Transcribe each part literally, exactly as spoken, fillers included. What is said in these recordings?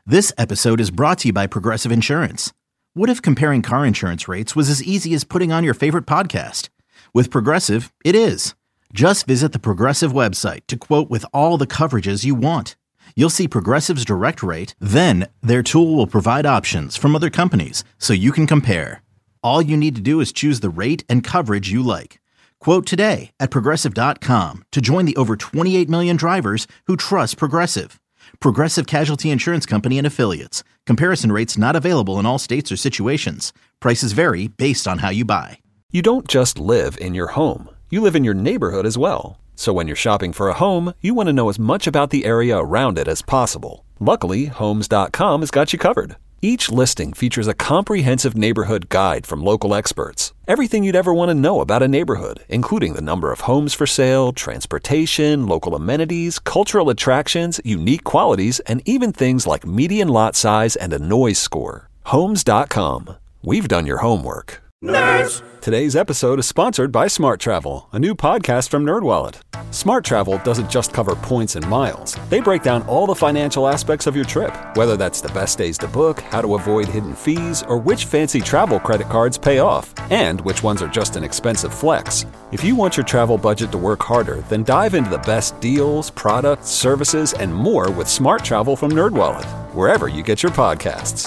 This episode is brought to you by Progressive Insurance. What if comparing car insurance rates was as easy as putting on your favorite podcast? With Progressive, it is. Just visit the Progressive website to quote with all the coverages you want. You'll see Progressive's direct rate, then their tool will provide options from other companies so you can compare. All you need to do is choose the rate and coverage you like. Quote today at progressive dot com to join the over twenty-eight million drivers who trust Progressive. Progressive Casualty Insurance Company and Affiliates. Comparison rates not available in all states or situations. Prices vary based on how you buy. You don't just live in your home. You live in your neighborhood as well. So when you're shopping for a home, you want to know as much about the area around it as possible. Luckily, Homes dot com has got you covered. Each listing features a comprehensive neighborhood guide from local experts. Everything you'd ever want to know about a neighborhood, including the number of homes for sale, transportation, local amenities, cultural attractions, unique qualities, and even things like median lot size and a noise score. Homes dot com. We've done your homework. Nerds! Today's episode is sponsored by Smart Travel, a new podcast from NerdWallet. Smart Travel doesn't just cover points and miles. They break down all the financial aspects of your trip, whether that's the best days to book, how to avoid hidden fees, or which fancy travel credit cards pay off, and which ones are just an expensive flex. If you want your travel budget to work harder, then dive into the best deals, products, services, and more with Smart Travel from NerdWallet, wherever you get your podcasts.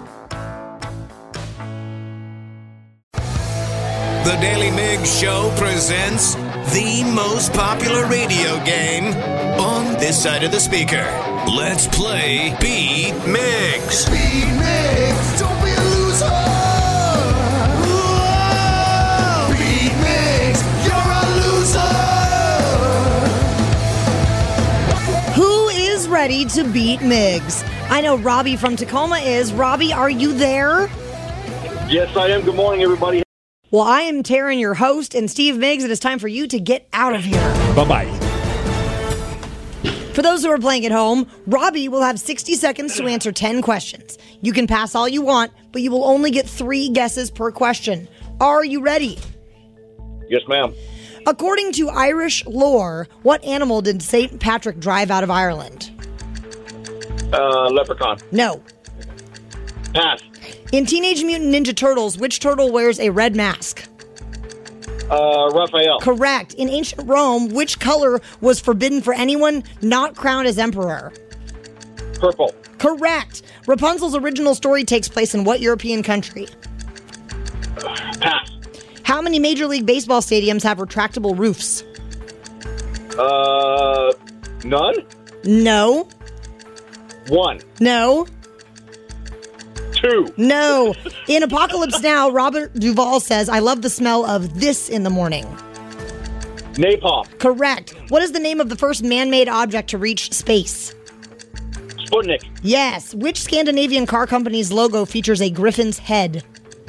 The Daily Migs Show presents the most popular radio game on this side of the speaker. Let's play Beat Migs. Beat Migs, don't be a loser. Whoa. Beat Migs, you're a loser. Who is ready to beat Migs? I know Robbie from Tacoma is. Robbie, are you there? Yes, I am. Good morning, everybody. Well, I am Taryn, your host, and Steve Miggs. It is time for you to get out of here. Bye-bye. For those who are playing at home, Robbie will have sixty seconds to answer ten questions. You can pass all you want, but you will only get three guesses per question. Are you ready? Yes, ma'am. According to Irish lore, what animal did Saint Patrick drive out of Ireland? Uh, leprechaun. No. Pass. In Teenage Mutant Ninja Turtles, which turtle wears a red mask? Uh, Raphael. Correct. In ancient Rome, which color was forbidden for anyone not crowned as emperor? Purple. Correct. Rapunzel's original story takes place in what European country? Uh, pass. How many Major League Baseball stadiums have retractable roofs? Uh, none? No. One. No. Two. No. In Apocalypse Now, Robert Duvall says, I love the smell of this in the morning. Napalm. Correct. What is the name of the first man-made object to reach space? Sputnik. Yes. Which Scandinavian car company's logo features a griffin's head?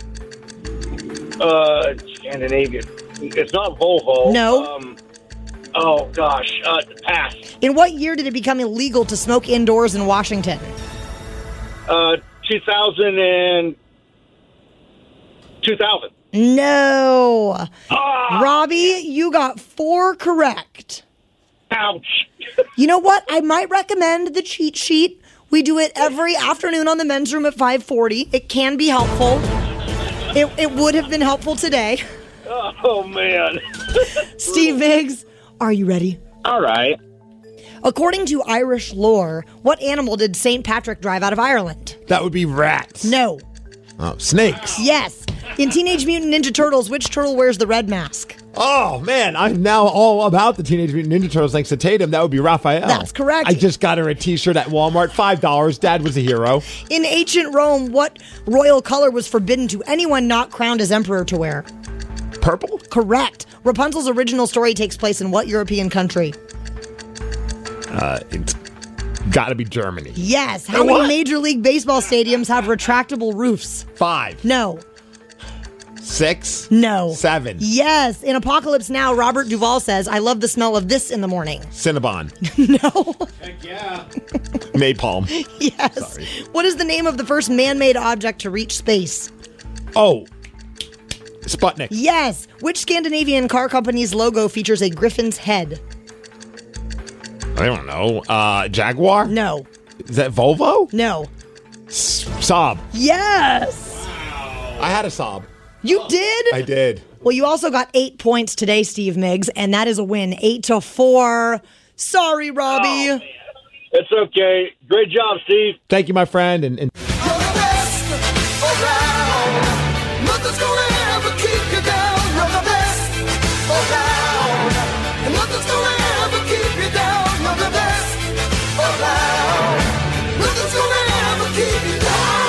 Uh, Scandinavian. It's not Volvo. No. Um, oh, gosh. Uh, pass. In what year did it become illegal to smoke indoors in Washington? Uh, two thousand and... two thousand. No. Ah! Robbie, you got four correct. Ouch. You know what? I might recommend the cheat sheet. We do it every afternoon on the men's room at five forty. It can be helpful. It, it would have been helpful today. Oh, man. Steve Miggs, are you ready? All right. According to Irish lore, what animal did Saint Patrick drive out of Ireland? That would be rats. No. Oh, snakes. Yes. In Teenage Mutant Ninja Turtles, which turtle wears the red mask? Oh, man, I'm now all about the Teenage Mutant Ninja Turtles thanks to Tatum. That would be Raphael. That's correct. I just got her a t-shirt at Walmart, five dollars. Dad was a hero. In ancient Rome, what royal color was forbidden to anyone not crowned as emperor to wear? Purple? Correct. Rapunzel's original story takes place in what European country? Uh, it's got to be Germany. Yes. How What? many Major League Baseball stadiums have retractable roofs? Five. No. Six. No. Seven. Yes. In Apocalypse Now, Robert Duvall says, I love the smell of this in the morning. Cinnabon. No. Heck yeah. Napalm. Yes. Sorry. What is the name of the first man-made object to reach space? Oh. Sputnik. Yes. Which Scandinavian car company's logo features a griffin's head? I don't know. Uh, Jaguar? No. Is that Volvo? No. S- Saab. Yes. I had a Saab. You did? I did. Well, you also got eight points today, Steve Miggs, and that is a win. Eight to four. Sorry, Robbie. Oh, it's okay. Great job, Steve. Thank you, my friend. And, and You're the best around. Nothing's gonna ever keep you down. You're the best around. And nothing's gonna ever keep you down. You're the best around. Nothing's gonna ever keep you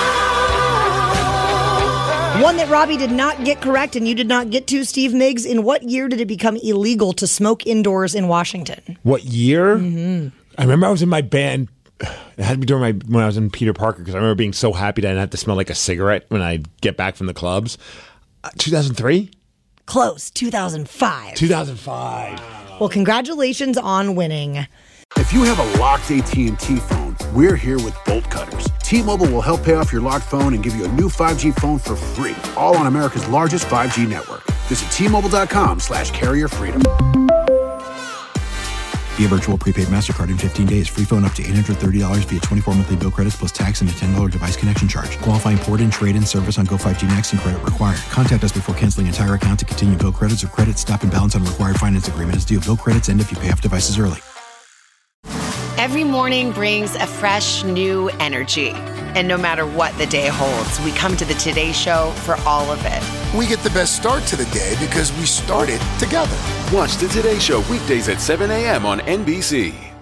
down. One that Robbie did not get correct and you did not get to, Steve Miggs. In what year did it become illegal to smoke indoors in Washington? what year? Mm-hmm. I remember I was in my band. It had to be during my when I was in Peter Parker because I remember being so happy that I didn't have to smell like a cigarette when I get back from the clubs. Uh, two thousand three? Close. two thousand five. two thousand five. Well, congratulations on winning. If you have a locked A T and T phone, we're here with Bolt Cutters. T-Mobile will help pay off your locked phone and give you a new five G phone for free, all on America's largest five G network. Visit T-Mobile.com slash carrier freedom. Via virtual prepaid MasterCard in fifteen days. Free phone up to eight hundred thirty dollars via twenty-four monthly bill credits plus tax and a ten dollars device connection charge. Qualifying port and trade-in service on Go five G Next and credit required. Contact us before canceling entire account to continue bill credits or credit stop and balance on required finance agreement is due. Bill credits end if you pay off devices early. Every morning brings a fresh, new energy. And no matter what the day holds, we come to the Today Show for all of it. We get the best start to the day because we started together. Watch the Today Show weekdays at seven a.m. on N B C.